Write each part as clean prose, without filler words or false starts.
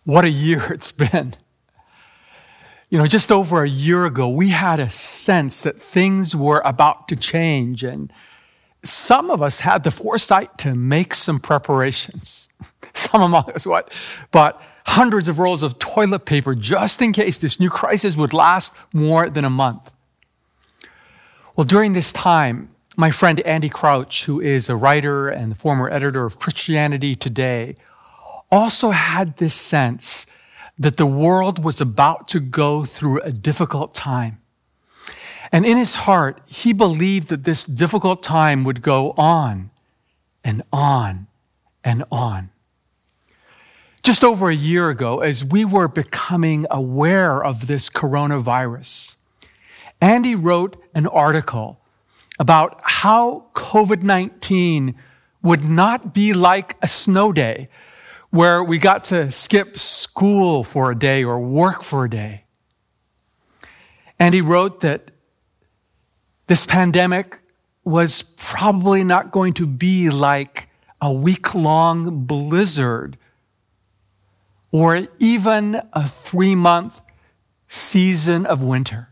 What a year it's been. Just over a year ago, we had a sense that things were about to change, and some of us had the foresight to make some preparations. Some among us, bought hundreds of rolls of toilet paper just in case this new crisis would last more than a month. Well, during this time, my friend Andy Crouch, who is a writer and the former editor of Christianity Today, also had this sense that the world was about to go through a difficult time. And in his heart, he believed that this difficult time would go on and on and on. Just over a year ago, as we were becoming aware of this coronavirus, Andy wrote an article about how COVID-19 would not be like a snow day where we got to skip school for a day or work for a day. And he wrote that this pandemic was probably not going to be like a week-long blizzard or even a 3-month season of winter.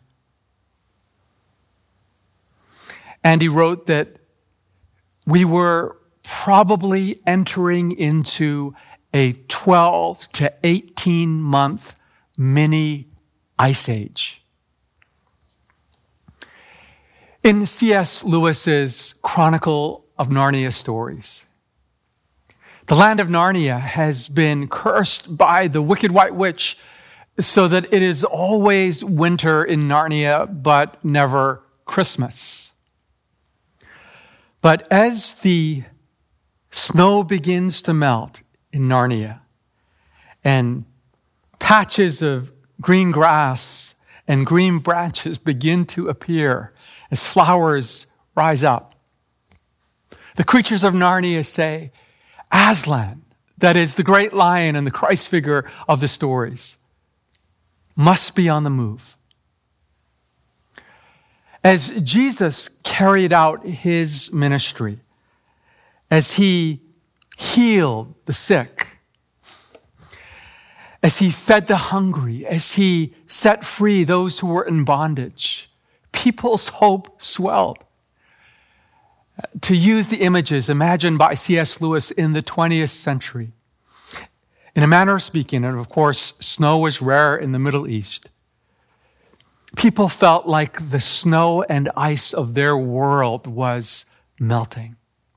And he wrote that we were probably entering into a 12 to 18-month mini ice age. In C.S. Lewis's Chronicle of Narnia stories, the land of Narnia has been cursed by the Wicked White Witch so that it is always winter in Narnia, but never Christmas. But as the snow begins to melt in Narnia, and patches of green grass and green branches begin to appear as flowers rise up, the creatures of Narnia say, Aslan, that is the great lion and the Christ figure of the stories, must be on the move. As Jesus carried out his ministry, as he healed the sick, as he fed the hungry, as he set free those who were in bondage, people's hope swelled. To use the images imagined by C.S. Lewis in the 20th century, in a manner of speaking, and of course, snow was rare in the Middle East, people felt like the snow and ice of their world was melting.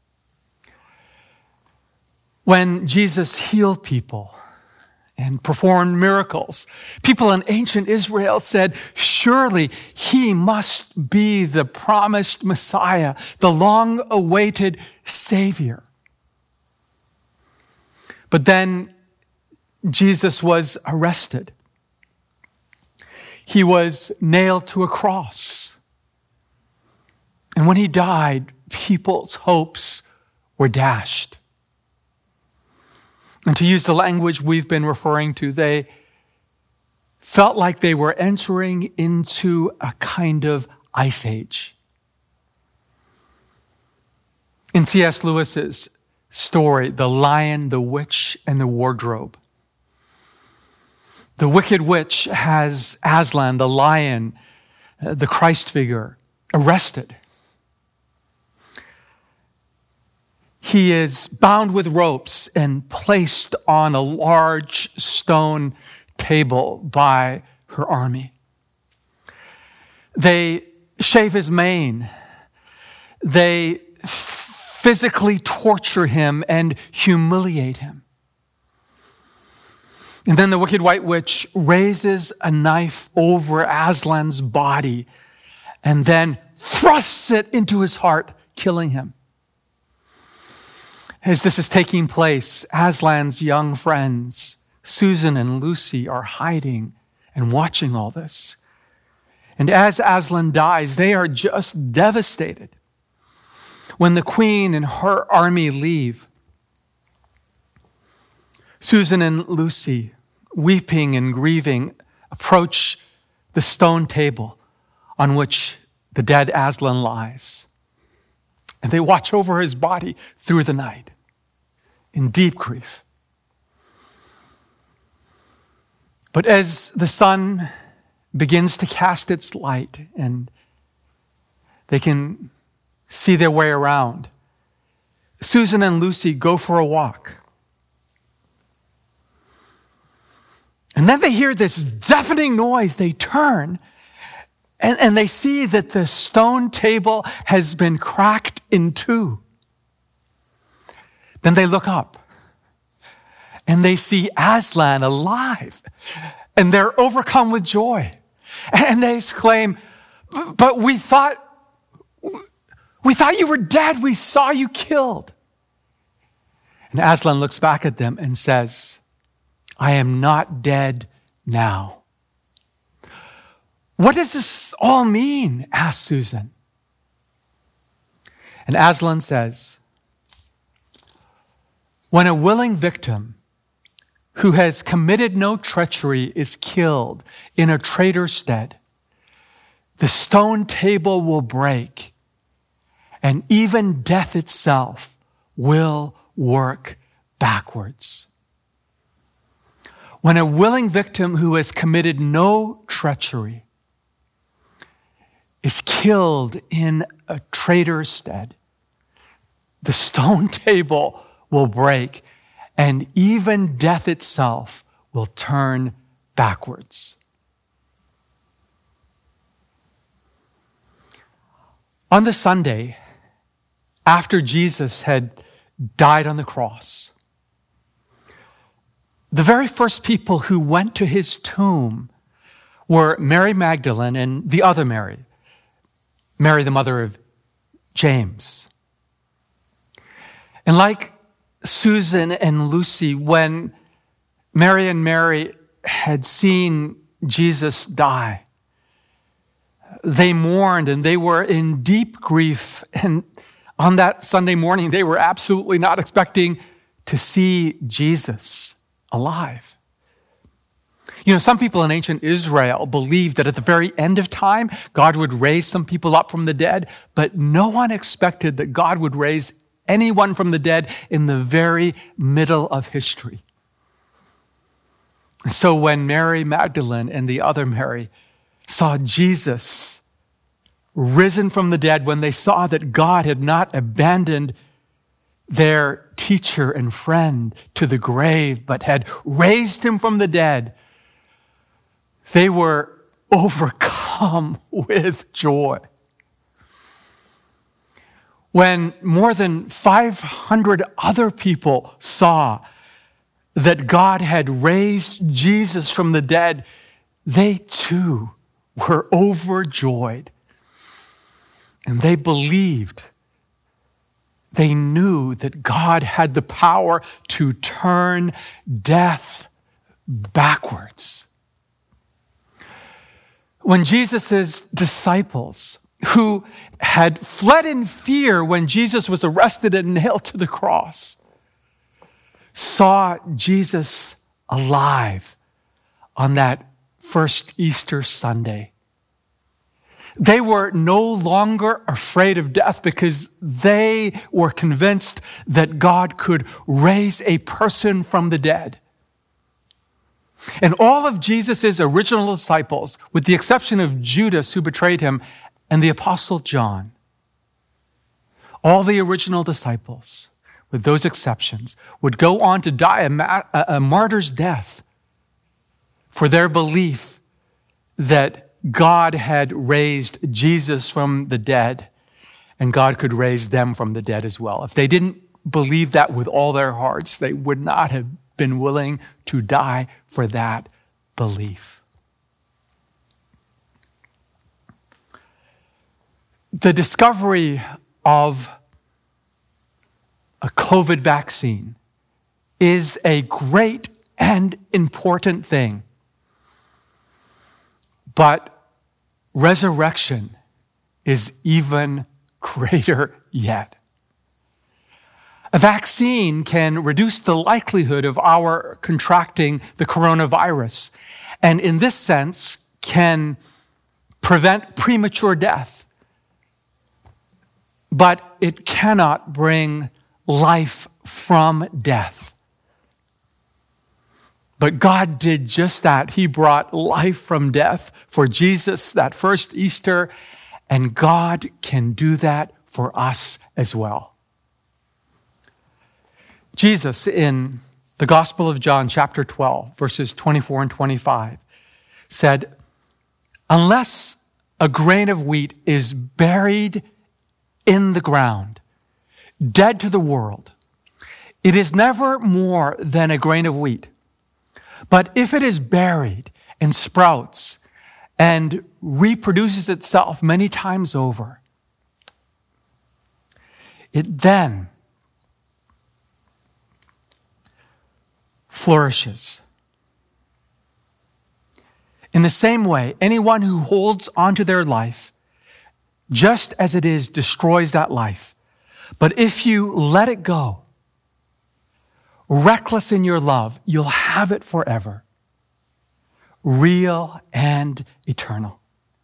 When Jesus healed people and performed miracles, people in ancient Israel said, surely he must be the promised Messiah, the long-awaited Savior. But then Jesus was arrested. He was nailed to a cross. And when he died, people's hopes were dashed. And to use the language we've been referring to, they felt like they were entering into a kind of ice age. In C.S. Lewis's story, The Lion, the Witch, and the Wardrobe, the wicked witch has Aslan, the lion, the Christ figure, arrested. He is bound with ropes and placed on a large stone table by her army. They shave his mane. They physically torture him and humiliate him. And then the wicked white witch raises a knife over Aslan's body and then thrusts it into his heart, killing him. As this is taking place, Aslan's young friends, Susan and Lucy, are hiding and watching all this. And as Aslan dies, they are just devastated. When the queen and her army leave, Susan and Lucy, weeping and grieving, approach the stone table on which the dead Aslan lies. And they watch over his body through the night in deep grief. But as the sun begins to cast its light and they can see their way around, Susan and Lucy go for a walk. And then they hear this deafening noise. They turn and they see that the stone table has been cracked in two. Then they look up and they see Aslan alive, and they're overcome with joy. And they exclaim, "But we thought you were dead. We saw you killed." And Aslan looks back at them and says, "I am not dead now." "What does this all mean?" asked Susan. And Aslan says, "When a willing victim who has committed no treachery is killed in a traitor's stead, the stone table will break, and even death itself will work backwards. When a willing victim who has committed no treachery is killed in a traitor's stead, the stone table will break, and even death itself will turn backwards." On the Sunday after Jesus had died on the cross, the very first people who went to his tomb were Mary Magdalene and the other Mary, Mary the mother of James. And like Susan and Lucy, when Mary and Mary had seen Jesus die, they mourned and they were in deep grief. And on that Sunday morning, they were absolutely not expecting to see Jesus alive. You know, some people in ancient Israel believed that at the very end of time, God would raise some people up from the dead, but no one expected that God would raise anyone from the dead in the very middle of history. And so when Mary Magdalene and the other Mary saw Jesus risen from the dead, when they saw that God had not abandoned their teacher and friend to the grave, but had raised him from the dead, they were overcome with joy. When more than 500 other people saw that God had raised Jesus from the dead, they too were overjoyed. And they believed, they knew that God had the power to turn death backwards. When Jesus' disciples, who had fled in fear when Jesus was arrested and nailed to the cross, saw Jesus alive on that first Easter Sunday, they were no longer afraid of death because they were convinced that God could raise a person from the dead. And all of Jesus' original disciples, with the exception of Judas who betrayed him and the Apostle John, all the original disciples, with those exceptions, would go on to die a martyr's death for their belief that God had raised Jesus from the dead and God could raise them from the dead as well. If they didn't believe that with all their hearts, they would not have been willing to die for that belief. The discovery of a COVID vaccine is a great and important thing. But resurrection is even greater yet. A vaccine can reduce the likelihood of our contracting the coronavirus, and in this sense can prevent premature death. But it cannot bring life from death. But God did just that. He brought life from death for Jesus that first Easter, and God can do that for us as well. Jesus, in the Gospel of John, chapter 12, verses 24 and 25, said, "Unless a grain of wheat is buried in the ground, dead to the world, it is never more than a grain of wheat. But if it is buried and sprouts and reproduces itself many times over, it then flourishes. In the same way, anyone who holds onto their life, just as it is, destroys that life. But if you let it go, reckless in your love, you'll have it forever, real and eternal."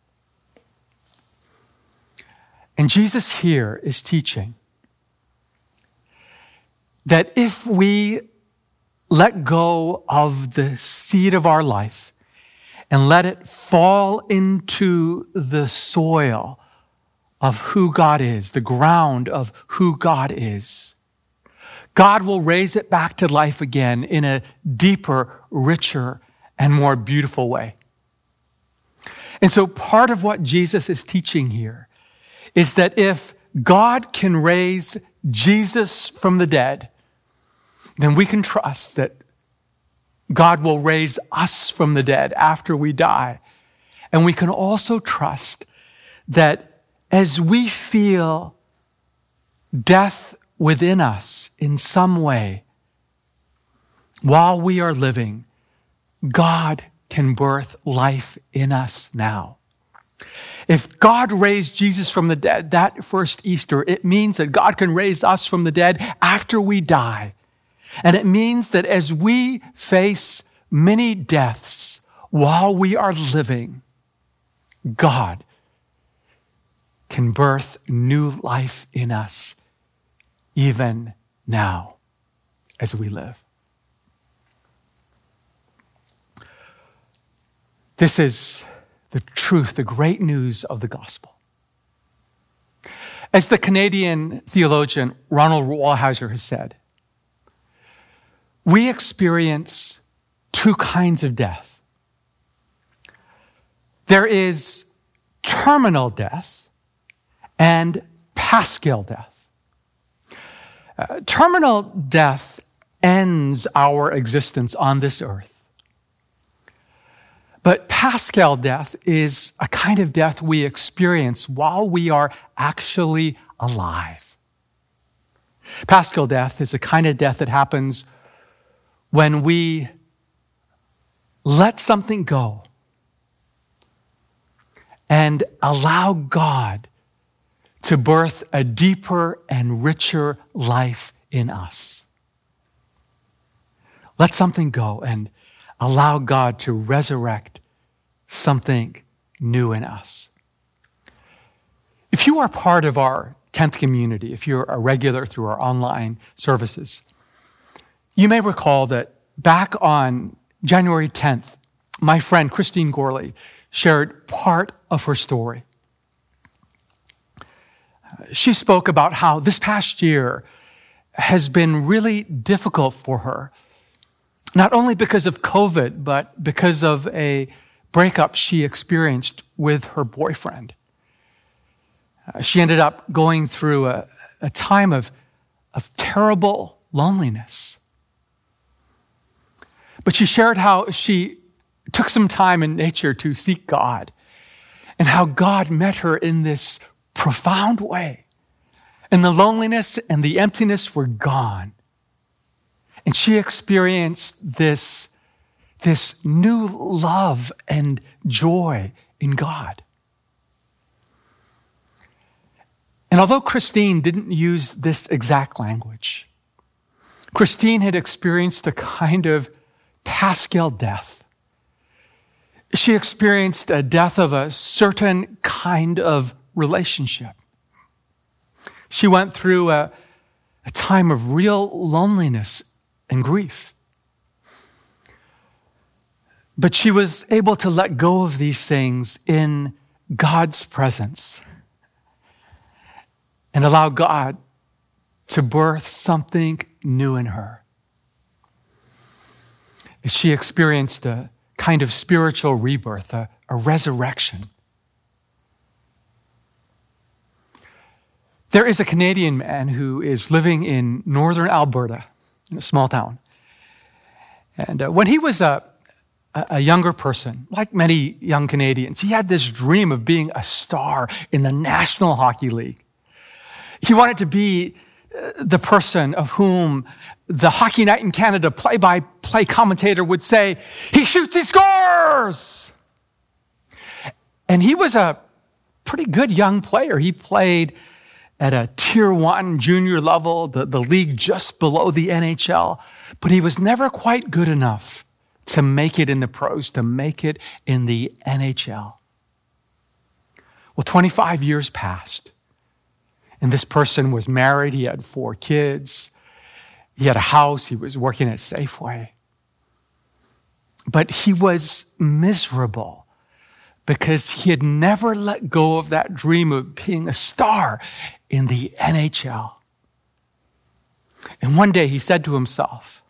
And Jesus here is teaching that if we let go of the seed of our life and let it fall into the soil of who God is, the ground of who God is, God will raise it back to life again in a deeper, richer, and more beautiful way. And so part of what Jesus is teaching here is that if God can raise Jesus from the dead, then we can trust that God will raise us from the dead after we die. And we can also trust that as we feel death within us in some way, while we are living, God can birth life in us now. If God raised Jesus from the dead that first Easter, it means that God can raise us from the dead after we die. And it means that as we face many deaths while we are living, God can birth new life in us even now as we live. This is the truth, the great news of the gospel. As the Canadian theologian Ronald Wallheiser has said, we experience two kinds of death. There is terminal death and paschal death. Terminal death ends our existence on this earth. But paschal death is a kind of death we experience while we are actually alive. Paschal death is a kind of death that happens when we let something go and allow God to birth a deeper and richer life in us. Let something go and allow God to resurrect something new in us. If you are part of our 10th community, if you're a regular through our online services, you may recall that back on January 10th, my friend Christine Gorley shared part of her story. She spoke about how this past year has been really difficult for her, not only because of COVID, but because of a breakup she experienced with her boyfriend. She ended up going through a time of terrible loneliness. But she shared how she took some time in nature to seek God and how God met her in this profound way. And the loneliness and the emptiness were gone. And she experienced this new love and joy in God. And although Christine didn't use this exact language, Christine had experienced a kind of paschal death. She experienced a death of a certain kind of relationship. She went through a time of real loneliness and grief. But she was able to let go of these things in God's presence and allow God to birth something new in her. She experienced a kind of spiritual rebirth, a resurrection. There is a Canadian man who is living in northern Alberta, in a small town. And when he was a younger person, like many young Canadians, he had this dream of being a star in the National Hockey League. He wanted to be the person of whom the Hockey Night in Canada play-by-play commentator would say, "He shoots, he scores!" And he was a pretty good young player. He played at a Tier 1 junior level, the league just below the NHL, but he was never quite good enough to make it in the pros, to make it in the NHL. Well, 25 years passed, and this person was married. He had 4 kids. He had a house. He was working at Safeway. But he was miserable because he had never let go of that dream of being a star in the NHL. And one day he said to himself,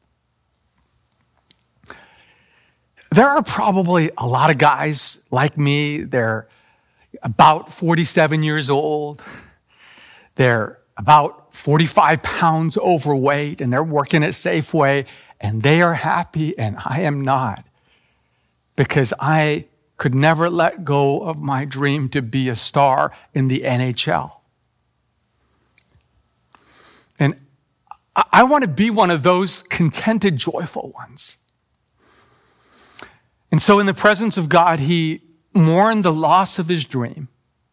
there are probably a lot of guys like me. They're about 47 years old. They're about 45 pounds overweight, and they're working at Safeway, and they are happy, and I am not, because I could never let go of my dream to be a star in the NHL. And I want to be one of those contented, joyful ones. And so in the presence of God, he mourned the loss of his dream.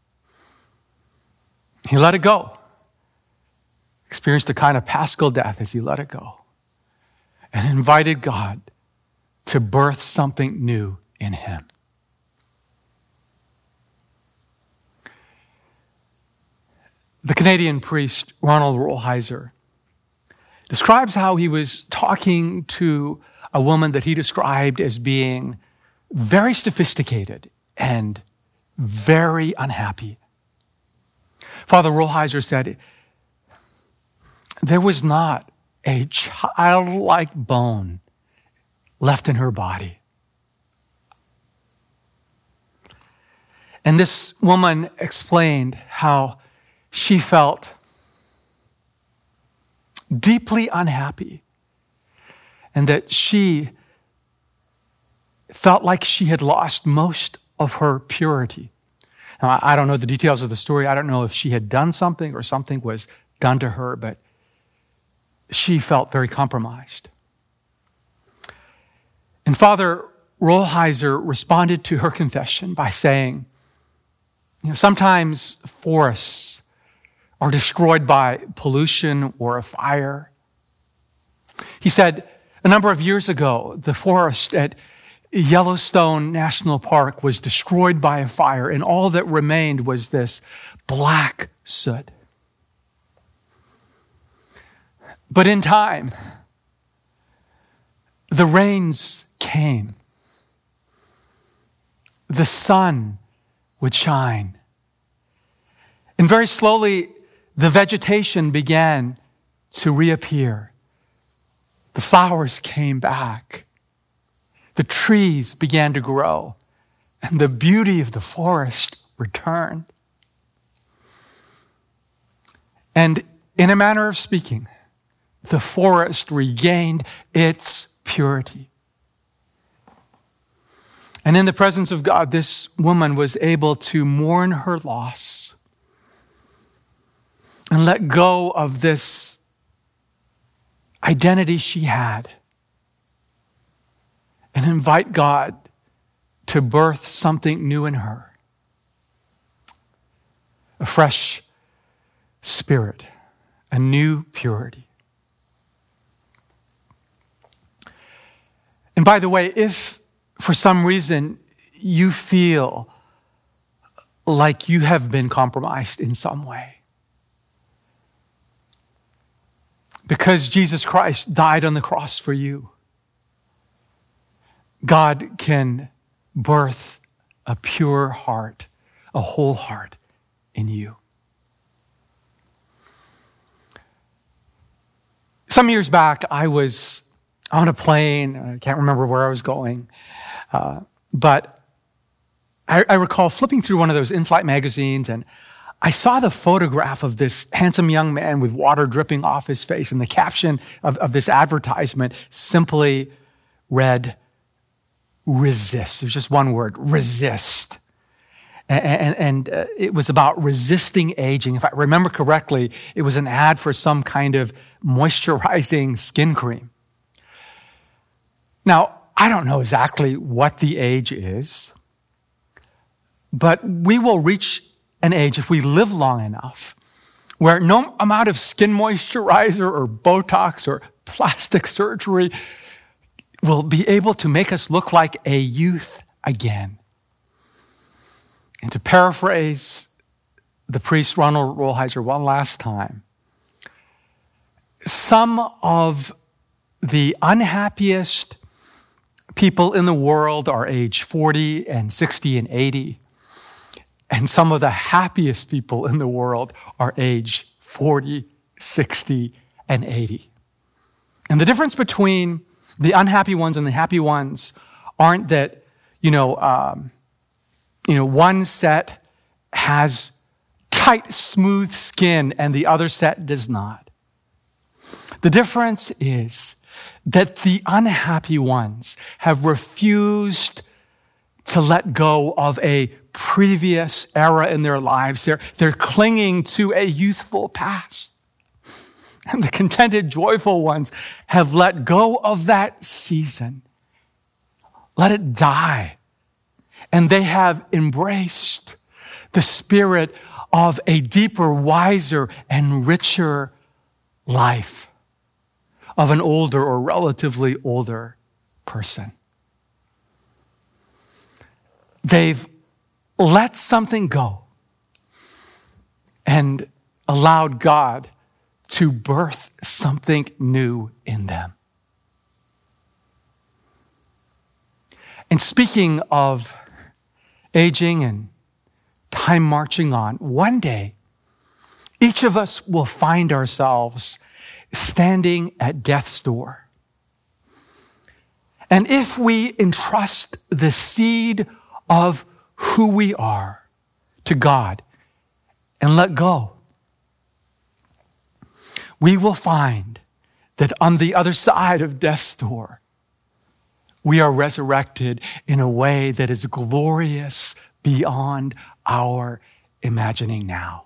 He let it go. Experienced a kind of paschal death as he let it go. And invited God to birth something new in him. The Canadian priest, Ronald Rolheiser, describes how he was talking to a woman that he described as being very sophisticated and very unhappy. Father Rolheiser said, there was not a childlike bone left in her body. And this woman explained how she felt deeply unhappy and that she felt like she had lost most of her purity. Now, I don't know the details of the story. I don't know if she had done something or something was done to her, but she felt very compromised. And Father Rolheiser responded to her confession by saying, sometimes forests are destroyed by pollution or a fire. He said, a number of years ago, the forest at Yellowstone National Park was destroyed by a fire, and all that remained was this black soot. But in time, the rains came. The sun would shine. And very slowly, the vegetation began to reappear. The flowers came back. The trees began to grow. And the beauty of the forest returned. And in a manner of speaking, the forest regained its purity. And in the presence of God, this woman was able to mourn her loss and let go of this identity she had and invite God to birth something new in her. A fresh spirit, a new purity. And by the way, if for some reason you feel like you have been compromised in some way, because Jesus Christ died on the cross for you, God can birth a pure heart, a whole heart in you. Some years back, I was on a plane. I can't remember where I was going, but I recall flipping through one of those in-flight magazines, and I saw the photograph of this handsome young man with water dripping off his face, and the caption of this advertisement simply read, "Resist." There's just one word, resist. And it was about resisting aging. If I remember correctly, it was an ad for some kind of moisturizing skin cream. Now, I don't know exactly what the age is, but we will reach an age, if we live long enough, where no amount of skin moisturizer or Botox or plastic surgery will be able to make us look like a youth again. And to paraphrase the priest Ronald Rolheiser one last time, some of the unhappiest people in the world are age 40 and 60 and 80. And some of the happiest people in the world are age 40, 60, and 80. And the difference between the unhappy ones and the happy ones aren't that, one set has tight, smooth skin and the other set does not. The difference is that the unhappy ones have refused to let go of a previous era in their lives. They're clinging to a youthful past. And the contented, joyful ones have let go of that season. Let it die. And they have embraced the spirit of a deeper, wiser, and richer life of an older or relatively older person. They've let something go and allowed God to birth something new in them. And speaking of aging and time marching on, one day, each of us will find ourselves standing at death's door. And if we entrust the seed of who we are to God and let go, we will find that on the other side of death's door, we are resurrected in a way that is glorious beyond our imagining now.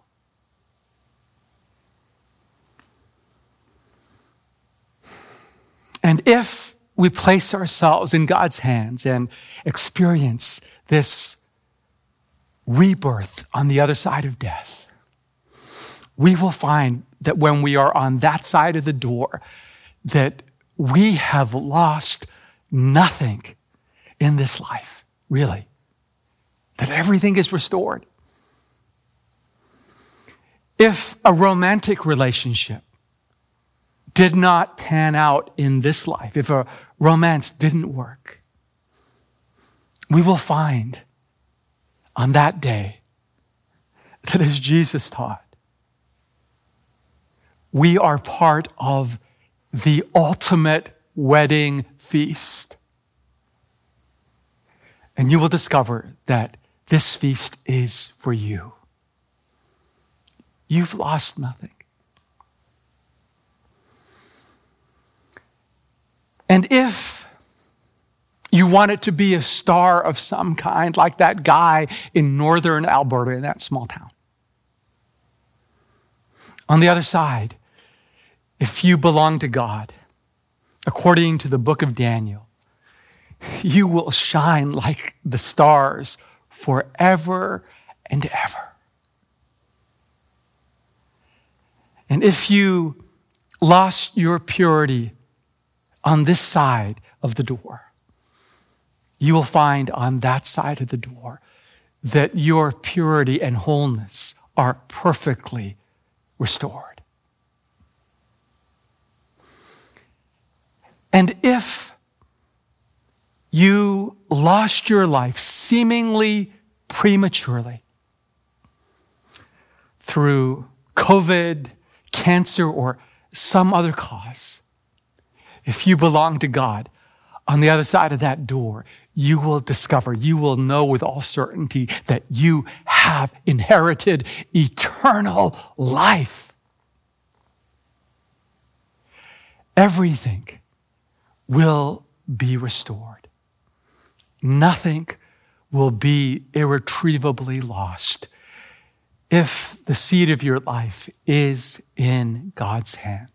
And if we place ourselves in God's hands and experience this rebirth on the other side of death, we will find that when we are on that side of the door, that we have lost nothing in this life, really. That everything is restored. If a romantic relationship did not pan out in this life, if a romance didn't work, we will find on that day that, as Jesus taught, we are part of the ultimate wedding feast. And you will discover that this feast is for you. You've lost nothing. And if you want it to be a star of some kind, like that guy in northern Alberta, in that small town, on the other side, if you belong to God, according to the book of Daniel, you will shine like the stars forever and ever. And if you lost your purity on this side of the door, you will find on that side of the door that your purity and wholeness are perfectly restored. And if you lost your life seemingly prematurely through COVID, cancer, or some other cause, if you belong to God, on the other side of that door, you will discover, you will know with all certainty that you have inherited eternal life. Everything will be restored. Nothing will be irretrievably lost if the seed of your life is in God's hand.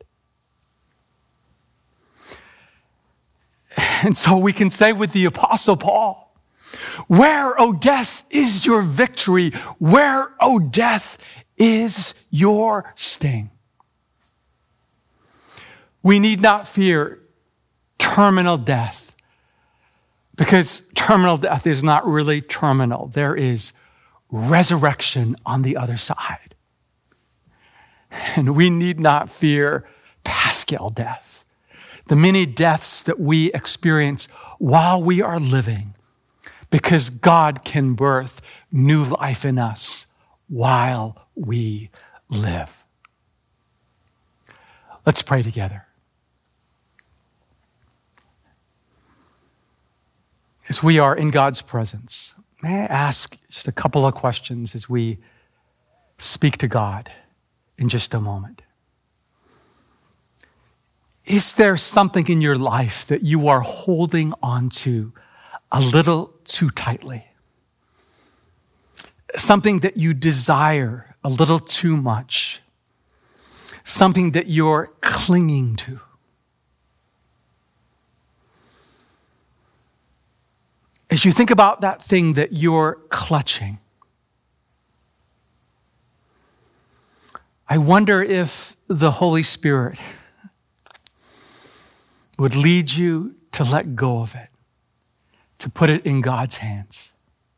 And so we can say with the Apostle Paul, "Where, O death, is your victory? Where, O death, is your sting?" We need not fear terminal death, because terminal death is not really terminal. There is resurrection on the other side. And we need not fear paschal death, the many deaths that we experience while we are living, because God can birth new life in us while we live. Let's pray together. As we are in God's presence, may I ask just a couple of questions as we speak to God in just a moment. Is there something in your life that you are holding on to a little too tightly? Something that you desire a little too much? Something that you're clinging to? As you think about that thing that you're clutching, I wonder if the Holy Spirit would lead you to let go of it, to put it in God's hands.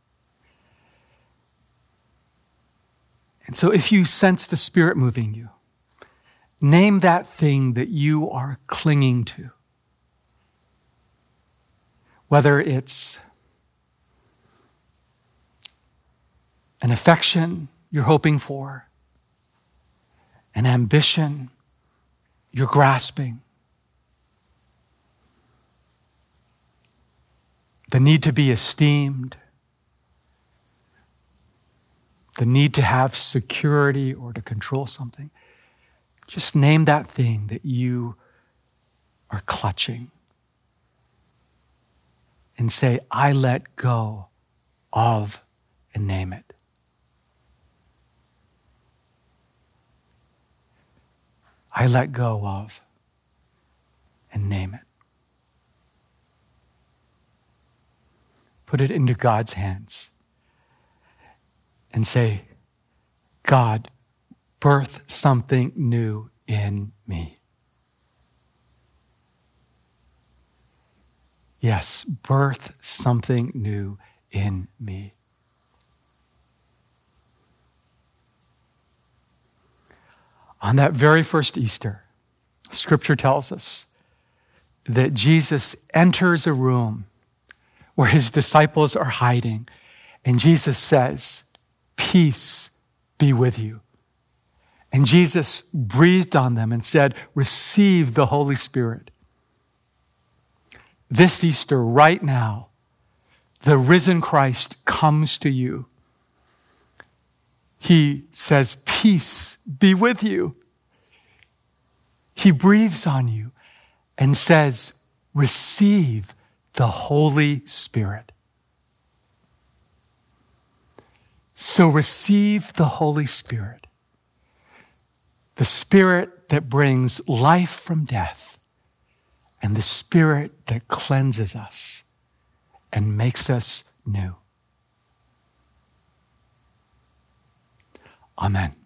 And so if you sense the Spirit moving you, name that thing that you are clinging to. Whether it's an affection you're hoping for, an ambition you're grasping, the need to be esteemed, the need to have security or to control something. Just name that thing that you are clutching and say, "I let go of," and name it. I let go of, and name it. Put it into God's hands and say, "God, birth something new in me." Yes, birth something new in me. On that very first Easter, Scripture tells us that Jesus enters a room where his disciples are hiding, and Jesus says, "Peace be with you." And Jesus breathed on them and said, "Receive the Holy Spirit." This Easter, right now, the risen Christ comes to you. He says, "Peace be with you." He breathes on you and says, "Receive the Holy Spirit." So receive the Holy Spirit, the Spirit that brings life from death, and the Spirit that cleanses us and makes us new. Amen.